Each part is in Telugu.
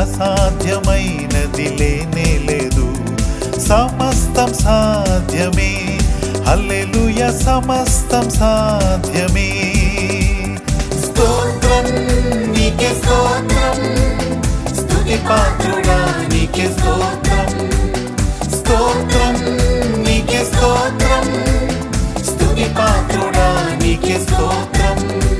అసాధ్యమైనది లేనే లేదు. సమస్తం సాధ్యమే, హల్లెలూయా, సమస్తం సాధ్యమే. స్తోత్రం నీకే స్తోత్రం, స్తుతి పాత్రుడా నీకే స్తోత్రం. స్తోత్రం నీకే స్తోత్రం, స్తుతి పాత్రుడా నీకే స్తోత్రం.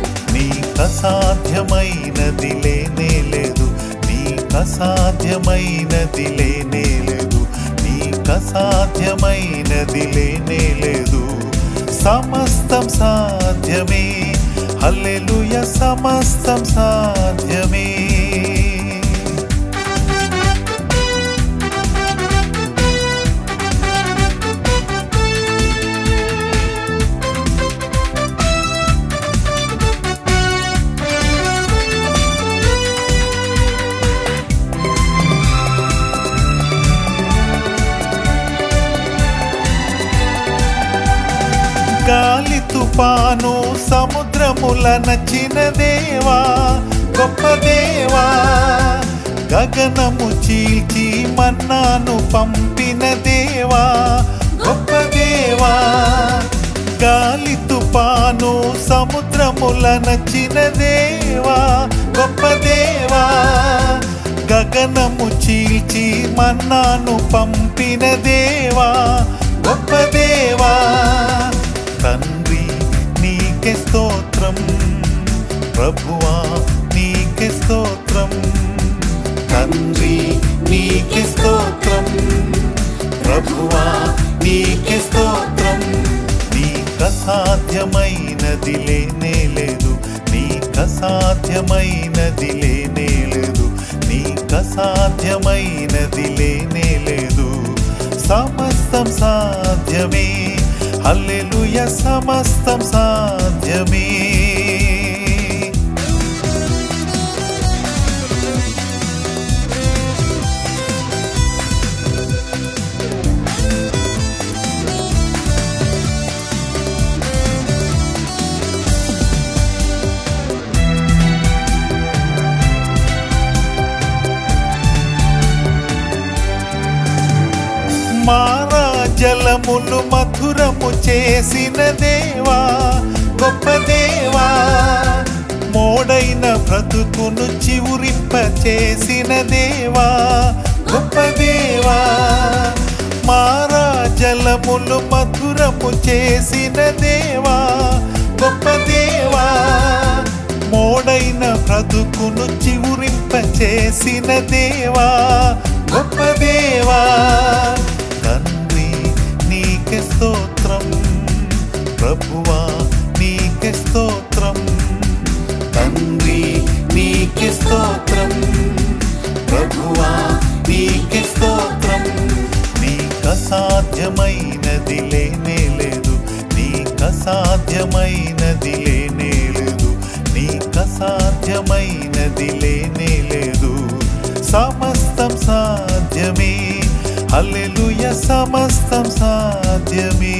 నీకసాధ్యమైనది లేనే లేదు, నీకసాధ్యమైనది లేనే లేదు, నీకసాధ్యమైనది లేనే లేదు. సమస్తం సాధ్యమే, హల్లెలూయా, సమస్తం సాధ్యమే. గాలి తుఫాను సముద్రముల నచిన దేవా, గొప్ప దేవా. గగనము చీల్చి మన్నాను పంపిన దేవా, గొప్ప దేవా. గాలి తుఫాను సముద్రముల నచిన దేవా, గొప్ప దేవా. గగనము చీల్చి మన్నాను పంపిన దేవా, గొప్ప దేవా. తండ్రి నీకే స్తోత్రం, ప్రభువా నీకే స్తోత్రం. తండ్రి నీకే స్తోత్రం, ప్రభువా నీకే స్తోత్రం. నీకసాధ్యమైనది లేనే లేదు, నీకసాధ్యమైనది లేనే లేదు, నీకసాధ్యమైనది లేనే లేదు. సమస్తం సాధ్యమే, హల్లెలూయా, సమస్తం సాధ్యమే. మారా జలములు మధురము చేసిన దేవా, గొప్ప దేవా. మోడైన బ్రతుకును చివురింప చేసిన దేవా, గొప్ప దేవా. మారా జలములు మధురము చేసిన దేవా, గొప్ప దేవా. మోడైన బ్రతుకును చివురింప చేసిన దేవా, గొప్ప దేవా. తండ్రి నీకే స్తోత్రం, ప్రభువా నీకే స్తోత్రం. తండ్రి నీకే స్తోత్రం, ప్రభువా నీకే స్తోత్రం. నీకసాధ్యమైనది లేనే లేదు, నీకసాధ్యమైనది లేనే లేదు, నీకసాధ్యమైనది లేనే లేదు. సమస్తం సాధ్యమే, హల్లెలూయా, సమస్తం సాధ్యమే.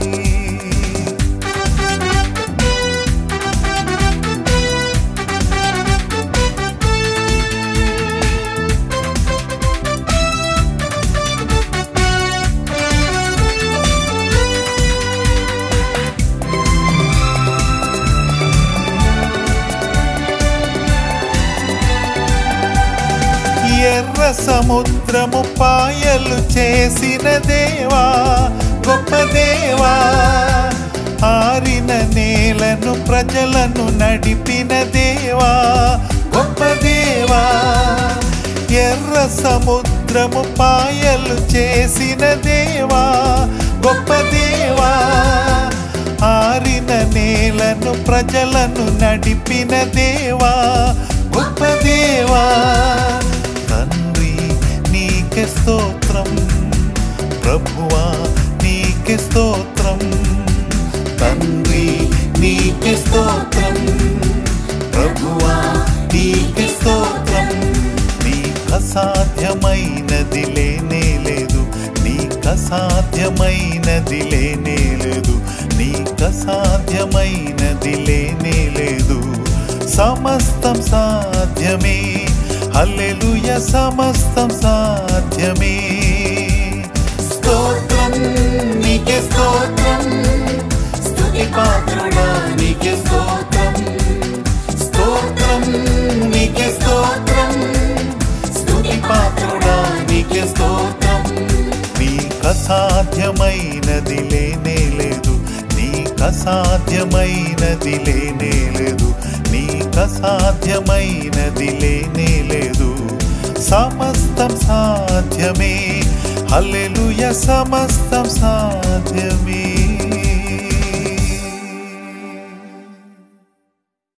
ఎర్ర సముద్రము పాయలు చేసిన దేవా, గొప్ప దేవా. ఆరిన నేలను ప్రజలను నడిపిన దేవా, గొప్ప దేవా. ఎర్ర సముద్రము పాయలు చేసిన దేవా, గొప్ప దేవా. ఆరిన నేలను ప్రజలను నడిపిన దేవా, గొప్ప దేవా. తండ్రి నీకే స్తోత్రం, ప్రభువా నీకే స్తోత్రం. తండ్రి నీకే స్తోత్రం, ప్రభువా నీకే స్తోత్రం. నీకసాధ్యమైనది లేనే లేదు, నీకసాధ్యమైనది లేనే లేదు, నీకసాధ్యమైనది లేనే లేదు. సమస్తం సాధ్యమే, హల్లెలూయా సమస్తం సాధ్యమే. స్తోత్రం నీకే స్తోత్రం, స్తుతి పాత్రుడా నీకే స్తోత్రం. స్తోత్రం నీకే స్తోత్రం, స్తుతి పాత్రుడా నీకే స్తోత్రం. నీకసాధ్యమైనది లేనే లేదు, నీకసాధ్యమైనది లేనే లేదు, నీకసాధ్యమైనది లేనే లేదు. సమస్తం సాధ్యమే, హల్లెలూయా సమస్తం సాధ్యమే.